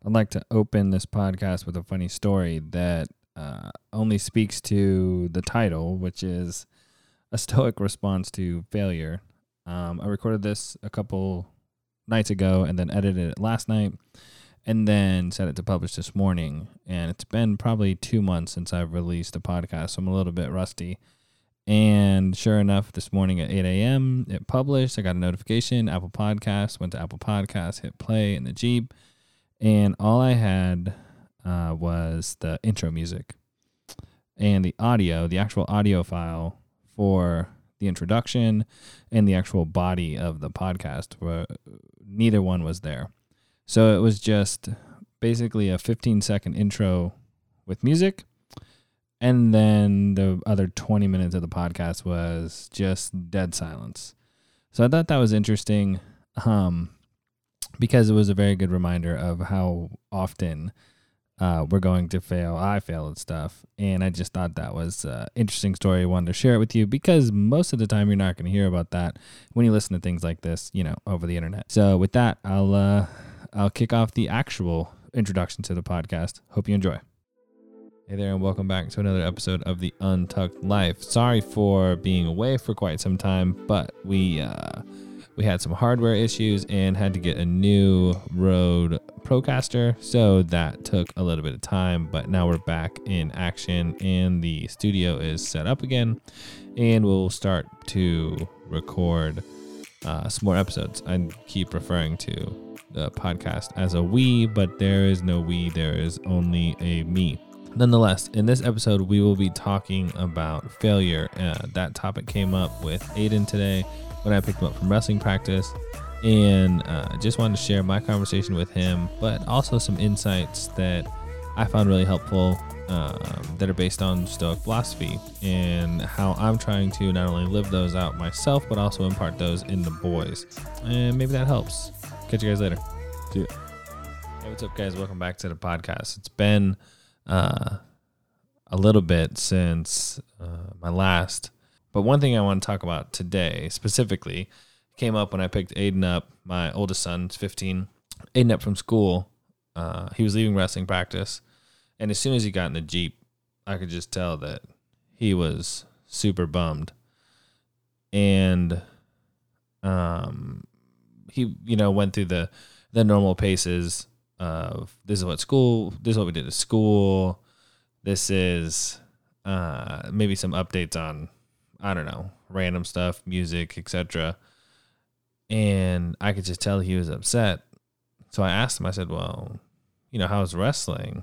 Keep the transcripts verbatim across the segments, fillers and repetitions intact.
I'd like to open this podcast with a funny story that uh, only speaks to the title, which is a stoic response to failure. Um, I recorded this a couple nights ago and then edited it last night and then set it to publish this morning. And it's been probably two months since I've released a podcast, so I'm a little bit rusty. And sure enough, this morning at eight a.m., it published. I got a notification, Apple Podcasts, went to Apple Podcasts, hit play in the Jeep. And all I had uh, was the intro music and the audio, the actual audio file for the introduction and the actual body of the podcast. Where neither one was there. So it was just basically a fifteen second intro with music. And then the other twenty minutes of the podcast was just dead silence. So I thought that was interesting. Um, Because it was a very good reminder of how often uh, we're going to fail. I fail at stuff. And I just thought that was an interesting story. I wanted to share it with you because most of the time you're not going to hear about that when you listen to things like this, you know, over the internet. So with that, I'll uh, I'll kick off the actual introduction to the podcast. Hope you enjoy. Hey there, and welcome back to another episode of The Untucked Life. Sorry for being away for quite some time, but we... Uh, We had some hardware issues and had to get a new Rode Procaster, so that took a little bit of time, but now we're back in action and the studio is set up again, and we'll start to record uh, some more episodes. I keep referring to the podcast as a we, but there is no we, there is only a me. Nonetheless, in this episode, we will be talking about failure. Uh, that topic came up with Aiden today when I picked him up from wrestling practice, and uh, just wanted to share my conversation with him, but also some insights that I found really helpful um, that are based on Stoic philosophy and how I'm trying to not only live those out myself, but also impart those in the boys. And maybe that helps. Catch you guys later. See ya. Hey, what's up, guys? Welcome back to the podcast. It's been uh, a little bit since uh, my last. But one thing I want to talk about today specifically came up when I picked Aiden up. My oldest son's fifteen. Aiden up from school. Uh, he was leaving wrestling practice. And as soon as he got in the Jeep, I could just tell that he was super bummed. And um, he, you know, went through the, the normal paces of this is what school, this is what we did at school. This is uh, maybe some updates on, I don't know, random stuff, music, et cetera. And I could just tell he was upset. So I asked him, I said, well, you know, how's wrestling?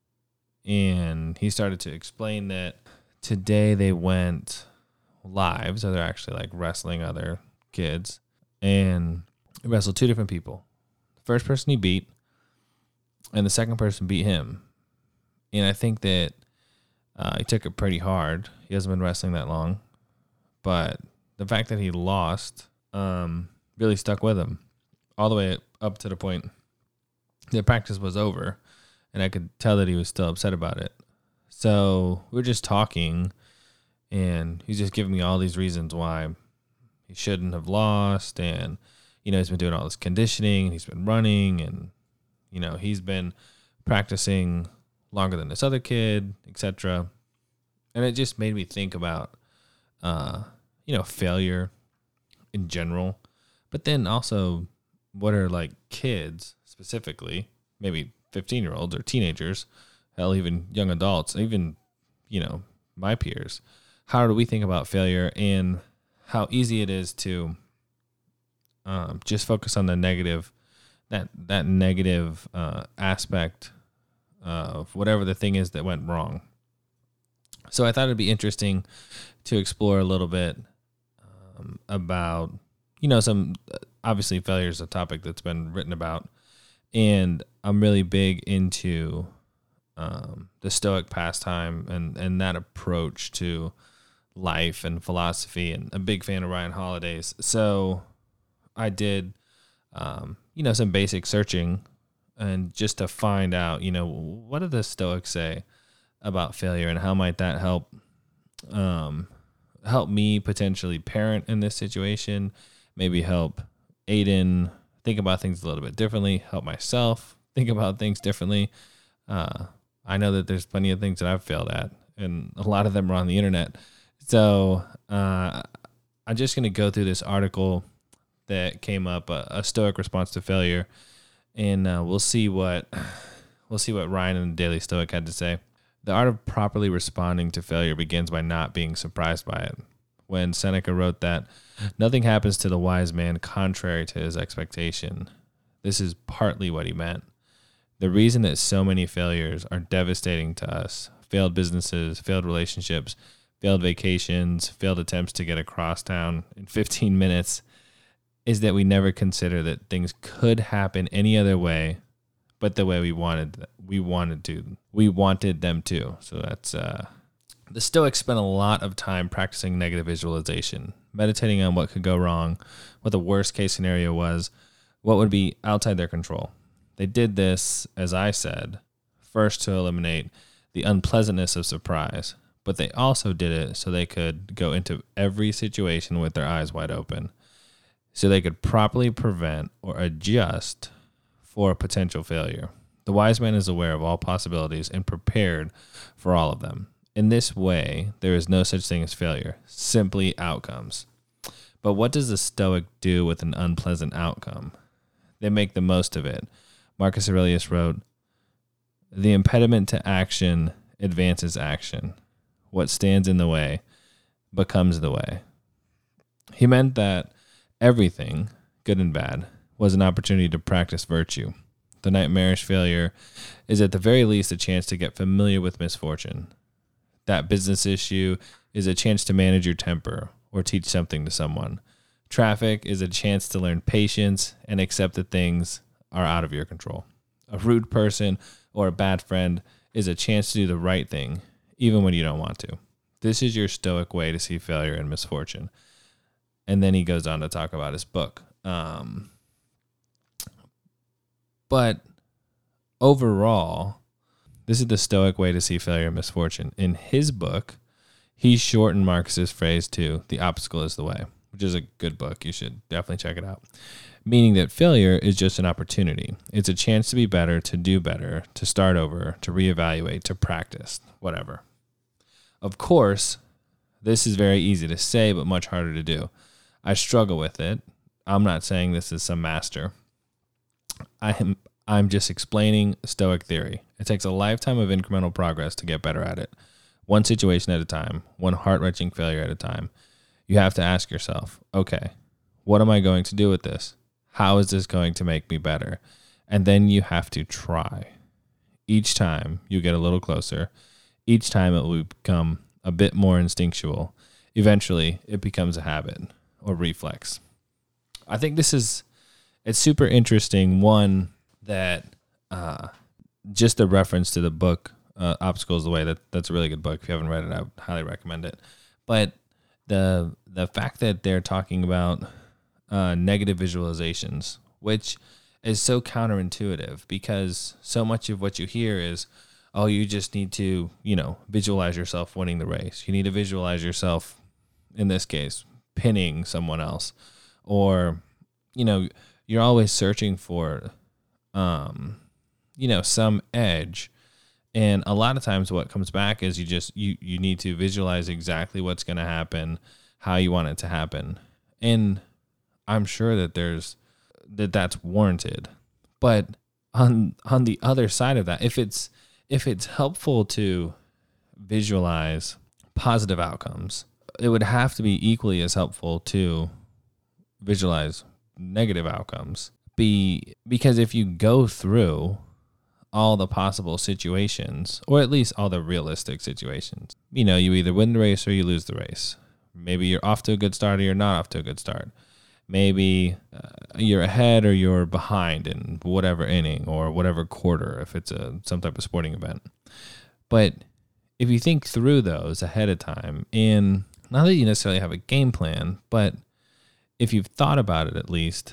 And he started to explain that today they went live. So they're actually like wrestling other kids and wrestled two different people. The first person he beat and the second person beat him. And I think that uh, he took it pretty hard. He hasn't been wrestling that long. But the fact that he lost um, really stuck with him all the way up to the point that practice was over. And I could tell that he was still upset about it. So we were just talking, and he's just giving me all these reasons why he shouldn't have lost. And, you know, he's been doing all this conditioning, and he's been running, and, you know, he's been practicing longer than this other kid, et cetera. And it just made me think about Uh, you know, failure in general, but then also what are like kids specifically, maybe fifteen year olds or teenagers, hell, even young adults, even, you know, my peers. How do we think about failure and how easy it is to um, just focus on the negative, that, that negative uh, aspect of whatever the thing is that went wrong. So I thought it'd be interesting to explore a little bit um, about, you know, some, obviously failure is a topic that's been written about, and I'm really big into um, the Stoic pastime and, and that approach to life and philosophy, and a big fan of Ryan Holiday's. So I did, um, you know, some basic searching and just to find out, you know, what do the Stoics say about failure and how might that help um, help me potentially parent in this situation, maybe help Aiden think about things a little bit differently, help myself think about things differently. Uh, I know that there's plenty of things that I've failed at, and a lot of them are on the internet. So uh, I'm just going to go through this article that came up, a, a Stoic response to failure, and uh, we'll see what we'll see what Ryan and the Daily Stoic had to say. The art of properly responding to failure begins by not being surprised by it. When Seneca wrote that, nothing happens to the wise man contrary to his expectation, this is partly what he meant. The reason that so many failures are devastating to us, failed businesses, failed relationships, failed vacations, failed attempts to get across town in fifteen minutes, is that we never consider that things could happen any other way but the way we wanted we wanted to. We wanted them to. So that's uh the Stoics spent a lot of time practicing negative visualization, meditating on what could go wrong, what the worst case scenario was, what would be outside their control. They did this, as I said, first to eliminate the unpleasantness of surprise, but they also did it so they could go into every situation with their eyes wide open, so they could properly prevent or adjust for a potential failure. The wise man is aware of all possibilities and prepared for all of them. In this way, there is no such thing as failure, simply outcomes. But what does the Stoic do with an unpleasant outcome? They make the most of it. Marcus Aurelius wrote, "The impediment to action advances action. What stands in the way becomes the way." He meant that everything, good and bad, was an opportunity to practice virtue. The nightmarish failure is at the very least a chance to get familiar with misfortune. That business issue is a chance to manage your temper or teach something to someone. Traffic is a chance to learn patience and accept that things are out of your control. A rude person or a bad friend is a chance to do the right thing, even when you don't want to. This is your Stoic way to see failure and misfortune. And then he goes on to talk about his book. Um, but overall, this is the Stoic way to see failure and misfortune. In his book, he shortened Marcus's phrase to "the obstacle is the way," which is a good book. You should definitely check it out. Meaning that failure is just an opportunity. It's a chance to be better, to do better, to start over, to reevaluate, to practice, whatever. Of course, this is very easy to say, but much harder to do. I struggle with it. I'm not saying this is some master. I am I'm just explaining Stoic theory. It takes a lifetime of incremental progress to get better at it. One situation at a time, one heart-wrenching failure at a time. You have to ask yourself, okay, what am I going to do with this? How is this going to make me better? And then you have to try. Each time you get a little closer. Each time it will become a bit more instinctual. Eventually, it becomes a habit or reflex. I think this is, it's super interesting. One, that uh, just the reference to the book, uh, Obstacle is the Way, that, that's a really good book. If you haven't read it, I would highly recommend it. But the the fact that they're talking about uh, negative visualizations, which is so counterintuitive, because so much of what you hear is, oh, you just need to, you know, visualize yourself winning the race. You need to visualize yourself, in this case, pinning someone else. Or, you know, you're always searching for um, you know, some edge. And a lot of times what comes back is you just, you, you need to visualize exactly what's going to happen, how you want it to happen. And I'm sure that there's, that that's warranted. But on, on the other side of that, if it's, if it's helpful to visualize positive outcomes, it would have to be equally as helpful to visualize negative outcomes. Be because if you go through all the possible situations, or at least all the realistic situations, you know, you either win the race or you lose the race. Maybe you're off to a good start or you're not off to a good start. Maybe uh, you're ahead or you're behind in whatever inning or whatever quarter, if it's a some type of sporting event. But if you think through those ahead of time, and not that you necessarily have a game plan, but if you've thought about it at least,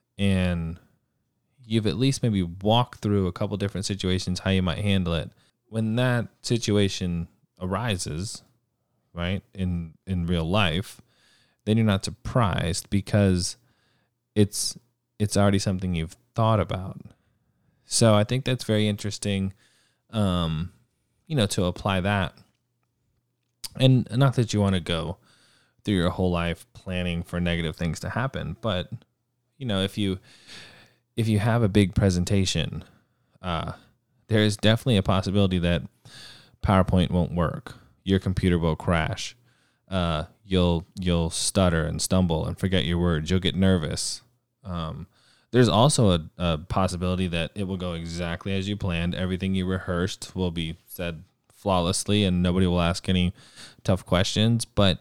and you've at least maybe walked through a couple different situations, how you might handle it, when that situation arises, right, in, in real life, then you're not surprised because it's it's already something you've thought about. So I think that's very interesting, um, you know, to apply that. And not that you want to go through your whole life planning for negative things to happen, but, you know, if you if you have a big presentation, uh, there is definitely a possibility that PowerPoint won't work. Your computer will crash. Uh, you'll you'll stutter and stumble and forget your words. You'll get nervous. Um, there's also a, a possibility that it will go exactly as you planned. Everything you rehearsed will be said flawlessly and nobody will ask any tough questions. But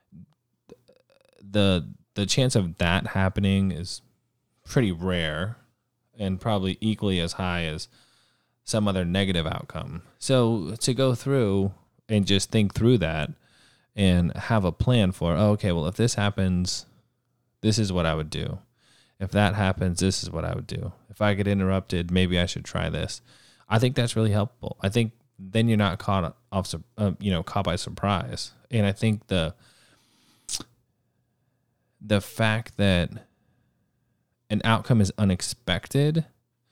the the chance of that happening is pretty rare and probably equally as high as some other negative outcome. So to go through and just think through that and have a plan for, oh, okay, well, if this happens, this is what I would do. If that happens, this is what I would do. If I get interrupted, maybe I should try this. I think that's really helpful. I think then you're not caught off, uh, you know, caught by surprise. And I think the the fact that an outcome is unexpected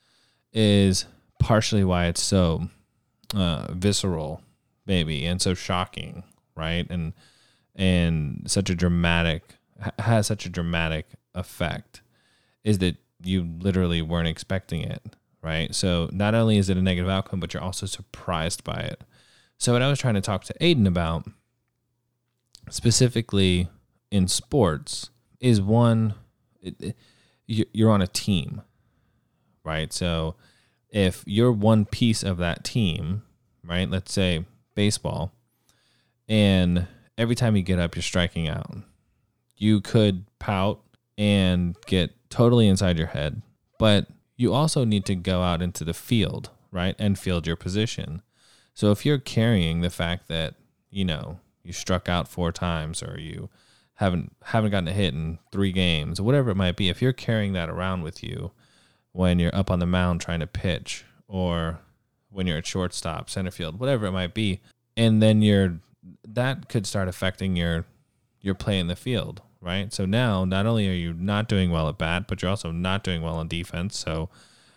is partially why it's so uh, visceral, maybe, and so shocking, right? And and such a dramatic has such a dramatic effect. Is that you literally weren't expecting it, right? So not only is it a negative outcome, but you're also surprised by it. So what I was trying to talk to Aiden about, specifically in sports, is one, it, it, you're on a team, right? So if you're one piece of that team, right, let's say baseball, and every time you get up, you're striking out, you could pout and get totally inside your head, but you also need to go out into the field, right, and field your position. So if you're carrying the fact that, you know, you struck out four times or you haven't haven't gotten a hit in three games, or whatever it might be, if you're carrying that around with you when you're up on the mound trying to pitch, or when you're at shortstop, center field, whatever it might be, and then you're that could start affecting your your play in the field, right? So now not only are you not doing well at bat, but you're also not doing well on defense. So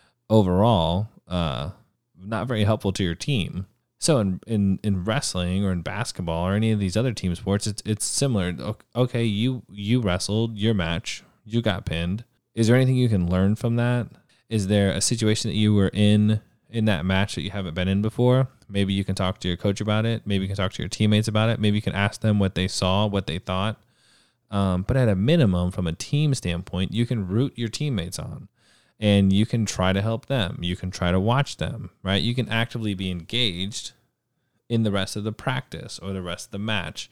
overall, uh, not very helpful to your team. So in, in, in wrestling or in basketball or any of these other team sports, it's it's similar. Okay, you you wrestled your match, you got pinned. Is there anything you can learn from that? Is there a situation that you were in in that match that you haven't been in before? Maybe you can talk to your coach about it. Maybe you can talk to your teammates about it. Maybe you can ask them what they saw, what they thought. Um, but at a minimum, from a team standpoint, you can root your teammates on, and you can try to help them. You can try to watch them, right? You can actively be engaged in the rest of the practice or the rest of the match.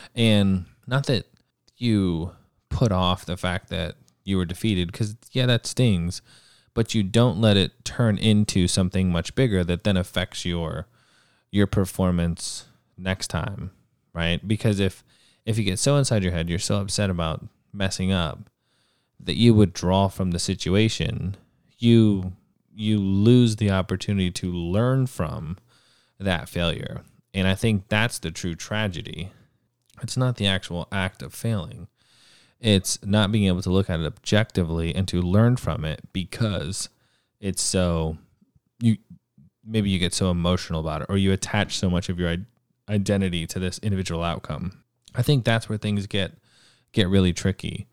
And not that you put off the fact that you were defeated, because, yeah, that stings, but you don't let it turn into something much bigger that then affects your your performance next time, right? Because if if you get so inside your head, you're so upset about messing up that you withdraw from the situation, you you lose the opportunity to learn from that failure. And I think that's the true tragedy. It's not the actual act of failing. It's not being able to look at it objectively and to learn from it, because it's so, you maybe you get so emotional about it, or you attach so much of your identity to this individual outcome. I think that's where things get get really tricky.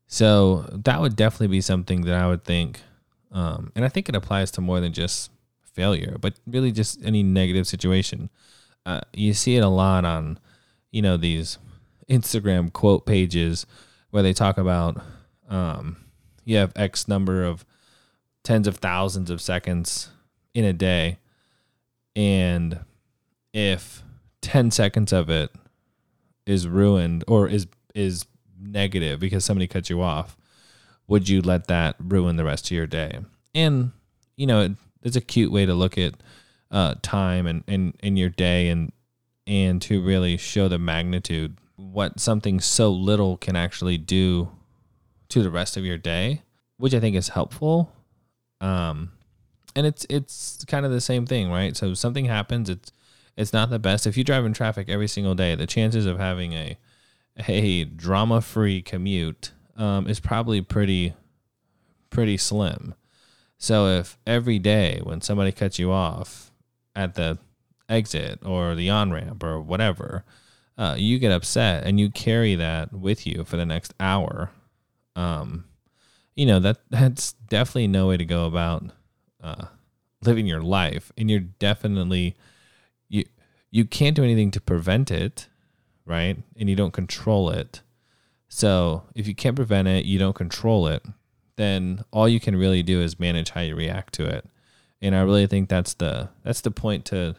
So that would definitely be something that I would think, um, and I think it applies to more than just failure, but really just any negative situation. Uh, you see it a lot on, you know, these Instagram quote pages where they talk about um, you have X number of tens of thousands of seconds in a day, and if ten seconds of it is ruined or is is negative because somebody cut you off, would you let that ruin the rest of your day? And, you know, it, it's a cute way to look at uh, time and in in your day, and and to really show the magnitude, what something so little can actually do to the rest of your day, which I think is helpful. Um, and it's it's kind of the same thing, right? So something happens, it's it's not the best. If you drive in traffic every single day, the chances of having a a drama-free commute um, is probably pretty pretty slim. So if every day when somebody cuts you off at the exit or the on-ramp or whatever, uh, you get upset and you carry that with you for the next hour, um, you know, that that's definitely no way to go about uh, living your life. And you're definitely, you you can't do anything to prevent it, right? And you don't control it. So if you can't prevent it, you don't control it, then all you can really do is manage how you react to it. And I really think that's the that's the point to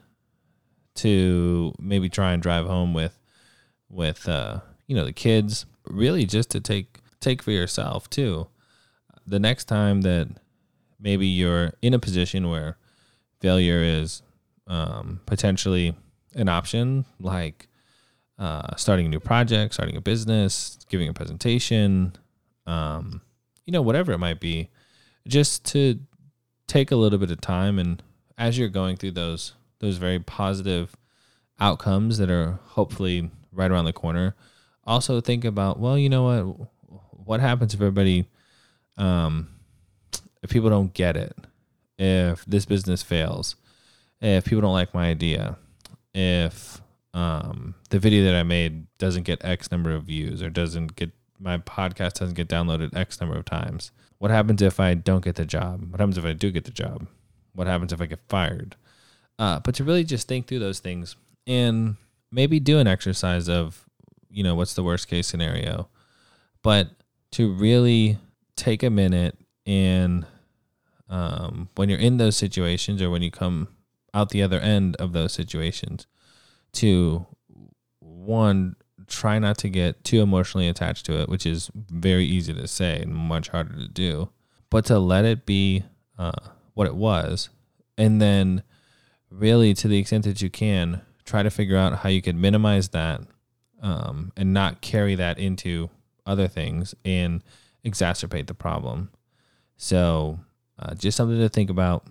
to maybe try and drive home with with uh, you know, the kids, really just to take take for yourself too. The next time that maybe you're in a position where failure is um, potentially an option, like uh, starting a new project, starting a business, giving a presentation, um, you know, whatever it might be, just to take a little bit of time, and as you're going through those those very positive outcomes that are hopefully right around the corner, also think about, well, you know what, what happens if everybody, um, if people don't get it, if this business fails, if people don't like my idea, if um, the video that I made doesn't get X number of views, or doesn't get, my podcast doesn't get downloaded X number of times. What happens if I don't get the job? What happens if I do get the job? What happens if I get fired? Uh, but to really just think through those things and maybe do an exercise of, you know, what's the worst case scenario, but to really take a minute and um, when you're in those situations, or when you come out the other end of those situations, to one, try not to get too emotionally attached to it, which is very easy to say and much harder to do, but to let it be uh, what it was. And then really, to the extent that you can, try to figure out how you can minimize that um, and not carry that into other things and exacerbate the problem. So uh, just something to think about.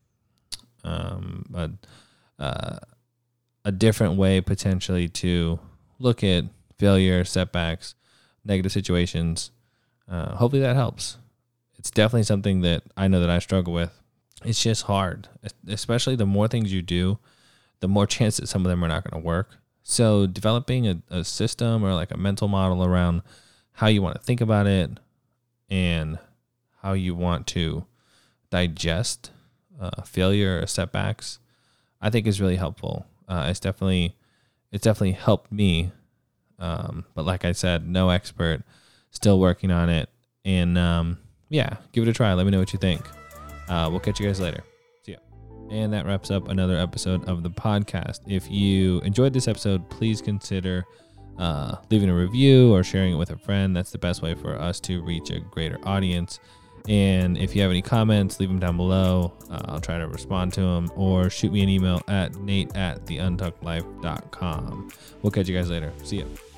Um, a, uh, a different way potentially to look at failure, setbacks, negative situations. Uh, hopefully that helps. It's definitely something that I know that I struggle with. It's just hard, especially the more things you do, the more chance that some of them are not going to work. So developing a, a system or like a mental model around how you want to think about it and how you want to digest uh, failure or setbacks, I think is really helpful. Uh, it's definitely, it's definitely helped me. Um, but like I said, no expert, still working on it. And um, yeah, give it a try. Let me know what you think. Uh, we'll catch you guys later. See ya. And that wraps up another episode of the podcast. If you enjoyed this episode, please consider uh, leaving a review or sharing it with a friend. That's the best way for us to reach a greater audience. And if you have any comments, leave them down below. Uh, I'll try to respond to them, or shoot me an email at nate at the untucked life dot com. We'll catch you guys later. See ya.